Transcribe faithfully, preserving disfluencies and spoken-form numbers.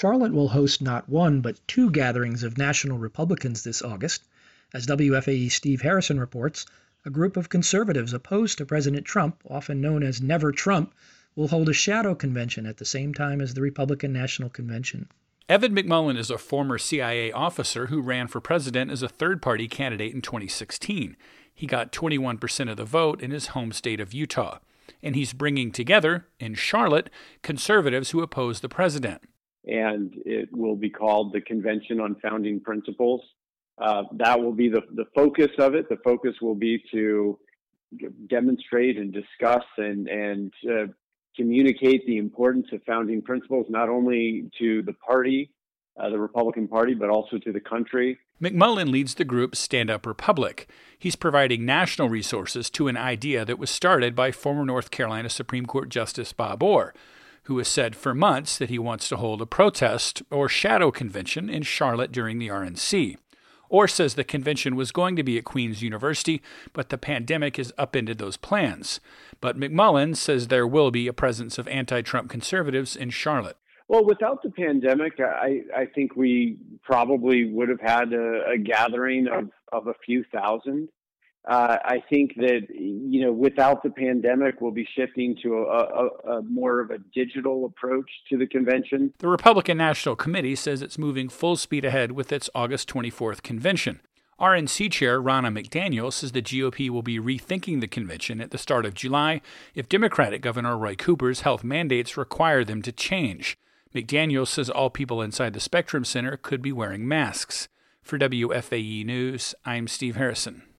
Charlotte will host not one, but two gatherings of national Republicans this August. As W F A E's Steve Harrison reports, a group of conservatives opposed to President Trump, often known as Never Trump, will hold a shadow convention at the same time as the Republican National Convention. Evan McMullin is a former C I A officer who ran for president as a third-party candidate in twenty sixteen. He got twenty-one percent of the vote in his home state of Utah. And he's bringing together, in Charlotte, conservatives who oppose the president. And it will be called the Convention on Founding Principles. Uh, that will be the, the focus of it. The focus will be to demonstrate and discuss and, and uh, communicate the importance of founding principles, not only to the party, uh, the Republican Party, but also to the country. McMullin leads the group Stand Up Republic. He's providing national resources to an idea that was started by former North Carolina Supreme Court Justice Bob Orr, who has said for months that he wants to hold a protest or shadow convention in Charlotte during the R N C. Orr says the convention was going to be at Queen's University, but the pandemic has upended those plans. But McMullin says there will be a presence of anti-Trump conservatives in Charlotte. Well, without the pandemic, I, I think we probably would have had a, a gathering of, of a few thousand. Uh, I think that, you know, without the pandemic, we'll be shifting to a, a, a more of a digital approach to the convention. The Republican National Committee says it's moving full speed ahead with its August twenty-fourth convention. R N C Chair Ronna McDaniel says the G O P will be rethinking the convention at the start of July if Democratic Governor Roy Cooper's health mandates require them to change. McDaniel says all people inside the Spectrum Center could be wearing masks. For W F A E News, I'm Steve Harrison.